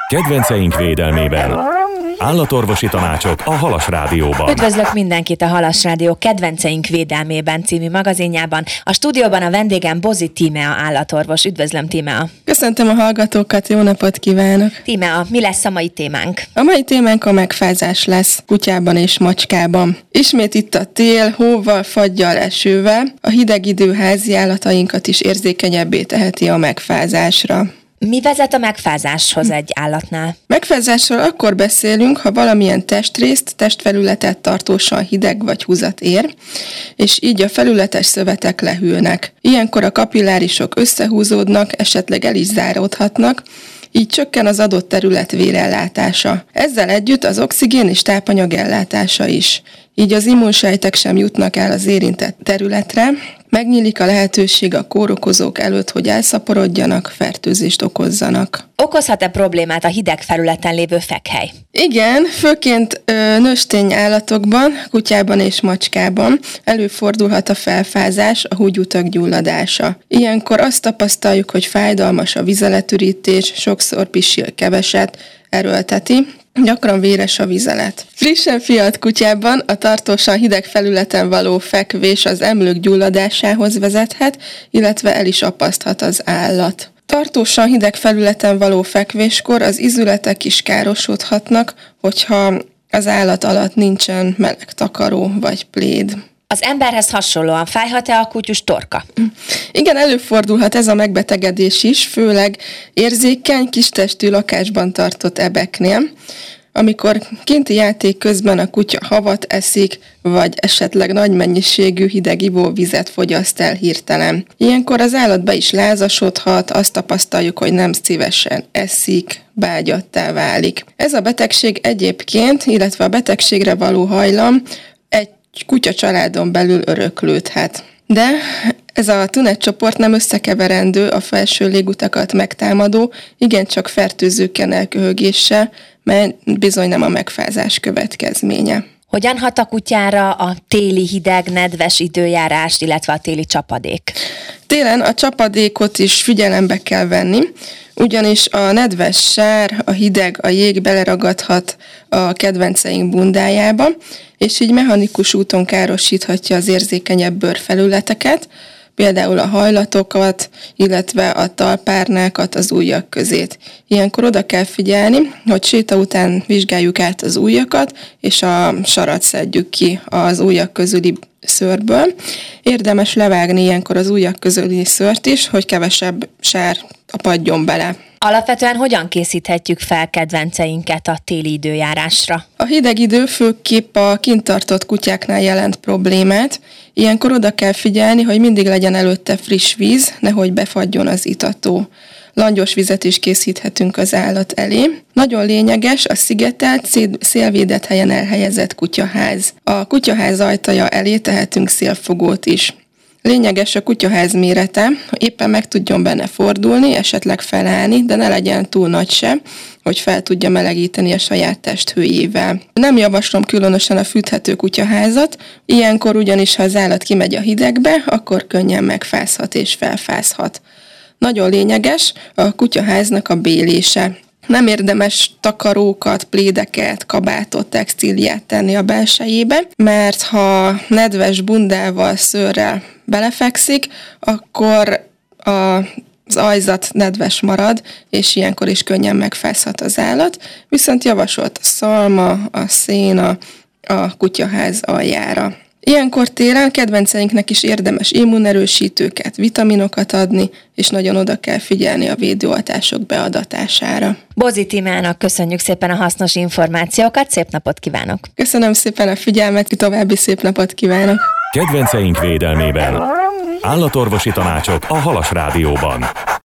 Kedvenceink védelmében. Állatorvosi tanácsok a Halas Rádióban. Üdvözlök mindenkit a Halas Rádió Kedvenceink védelmében című magazinjában. A stúdióban a vendégem Bozi Tímea állatorvos. Üdvözlöm, Tímea! Köszöntöm a hallgatókat, jó napot kívánok! Tímea, mi lesz a mai témánk? A mai témánk a megfázás lesz kutyában és macskában. Ismét itt a tél, hóval, faggyal, esővel. A hideg idő házi állatainkat is érzékenyebbé teheti a megfázásra. Mi vezet a megfázáshoz egy állatnál? Megfázásról akkor beszélünk, ha valamilyen testrészt, testfelületet tartósan hideg vagy húzat ér, és így a felületes szövetek lehűlnek. Ilyenkor a kapillárisok összehúzódnak, esetleg el is záródhatnak, így csökken az adott terület vérellátása. Ezzel együtt az oxigén és tápanyag ellátása is. Így az immunsejtek sem jutnak el az érintett területre, megnyílik a lehetőség a kórokozók előtt, hogy elszaporodjanak, fertőzést okozzanak. Okozhat-e problémát a hideg felületen lévő fekhely? Igen, főként nőstény állatokban, kutyában és macskában előfordulhat a felfázás, a húgyutak gyulladása. Ilyenkor azt tapasztaljuk, hogy fájdalmas a vizeletürítés, sokszor pisil keveset, erőlteti, gyakran véres a vizelet. Frissen fiadt kutyában a tartósan hideg felületen való fekvés az emlők gyulladásához vezethet, illetve el is apaszthat az állat. Tartósan hideg felületen való fekvéskor az izületek is károsodhatnak, hogyha az állat alatt nincsen meleg takaró vagy pléd. Az emberhez hasonlóan fájhat-e a kutyus torka? Igen, előfordulhat ez a megbetegedés is, főleg érzékeny, kistestű lakásban tartott ebeknél, amikor kinti játék közben a kutya havat eszik, vagy esetleg nagy mennyiségű hideg ivóvizet fogyaszt el hirtelen. Ilyenkor az állat be is lázasodhat, azt tapasztaljuk, hogy nem szívesen eszik, bágyattá válik. Ez a betegség egyébként, illetve a betegségre való hajlam egy kutya családon belül öröklődhet. De ez a tünetcsoport nem összekeverendő a felső légutakat megtámadó, igencsak fertőzőkkel elköhögéssel, mert bizony nem a megfázás következménye. Hogyan hat a kutyára a téli hideg, nedves időjárást, illetve a téli csapadék? Télen a csapadékot is figyelembe kell venni, ugyanis a nedves sár, a hideg, a jég beleragadhat a kedvenceink bundájába, és így mechanikus úton károsíthatja az érzékenyebb bőrfelületeket, például a hajlatokat, illetve a talpárnákat, az ujjak közét. Ilyenkor oda kell figyelni, hogy séta után vizsgáljuk át az ujjakat, és a sarat szedjük ki az ujjak közüli szőrből. Érdemes levágni ilyenkor az ujjak közüli szőrt is, hogy kevesebb sár apadjon bele. Alapvetően hogyan készíthetjük fel kedvenceinket a téli időjárásra? A hideg idő főképp a kint tartott kutyáknál jelent problémát. Ilyenkor oda kell figyelni, hogy mindig legyen előtte friss víz, nehogy befagyjon az itató. Langyos vizet is készíthetünk az állat elé. Nagyon lényeges a szigetelt, szélvédett helyen elhelyezett kutyaház. A kutyaház ajtaja elé tehetünk szélfogót is. Lényeges a kutyaház mérete, hogy éppen meg tudjon benne fordulni, esetleg felállni, de ne legyen túl nagy se, hogy fel tudja melegíteni a saját testhőjével. Nem javaslom különösen a fűthető kutyaházat, ilyenkor ugyanis, ha az állat kimegy a hidegbe, akkor könnyen megfázhat és felfázhat. Nagyon lényeges a kutyaháznak a bélése. Nem érdemes takarókat, plédeket, kabátot, textíliát tenni a belsejébe, mert ha nedves bundával, szőrrel belefekszik, akkor az ajzat nedves marad, és ilyenkor is könnyen megfázhat az állat. Viszont javasolt a szalma, a széna a kutyaház aljára. Ilyenkor télen kedvenceinknek is érdemes immunerősítőket, vitaminokat adni, és nagyon oda kell figyelni a védőoltások beadatására. Bozi Tímeának köszönjük szépen a hasznos információkat, szép napot kívánok! Köszönöm szépen a figyelmet, további szép napot kívánok! Kedvenceink védelmében. Állatorvosi tanácsok a Halas Rádióban.